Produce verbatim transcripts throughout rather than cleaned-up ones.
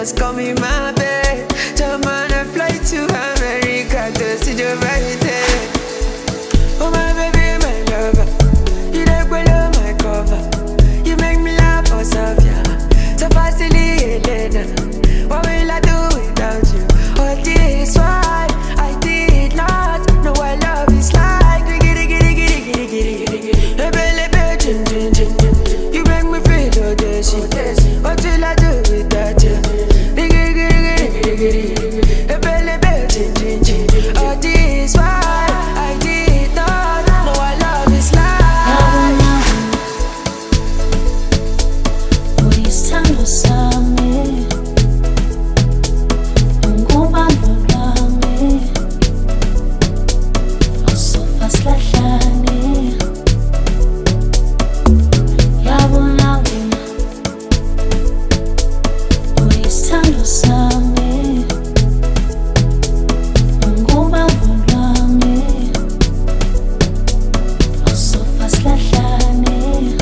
just call me my babe. Jump on a flight to America to see the right there. Oh my baby, my lover, you don't below my cover. You make me laugh for Sophia, so fastly, Elena. What will I do without you? All this why I did not know what love is like. Giddy, giddy, giddy, giddy, giddy, giddy. Hey, baby, chin, chin, chin, chin. You make me feel all this shit. What will I do without you? Giddy, giddy, giddy, giddy, giddy. Hey, baby, chin, chin, chin. All this why I did not know what love is like. Uyisithando sami, ungubambo lwami, awusofa silahlane. Yabona wena, uyisithando sami, ungubambo lwami, awusofa silahlane.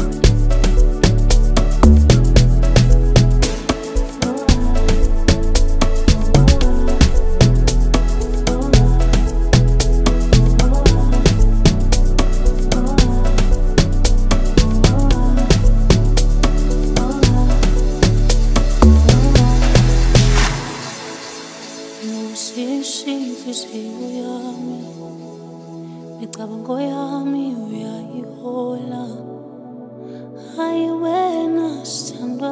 Inhliziyo yami, micabango yami uyayihola. Hayi wena sithandwa,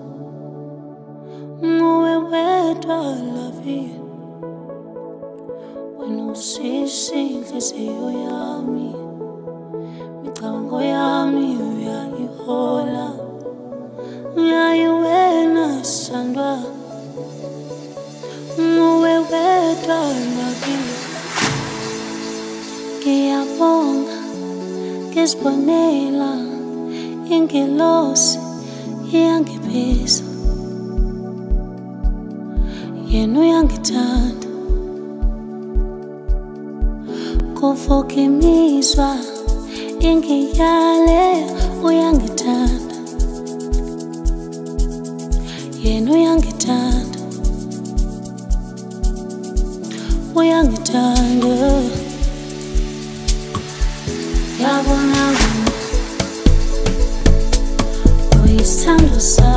nguwe wedwa lavi. Wena usisi inhliziyo yami, micabango yami uyayihola. Hayi wena sithandwa, nguwe wedwa lavi. Ngiyabonga ngizibonela ingelosi iyangibiza, yena uyangithanda kuvuka imizwa ingiyale. Uyangithanda, yena uyangithanda, uyangithanda. Yabona wena, uyisithando sami.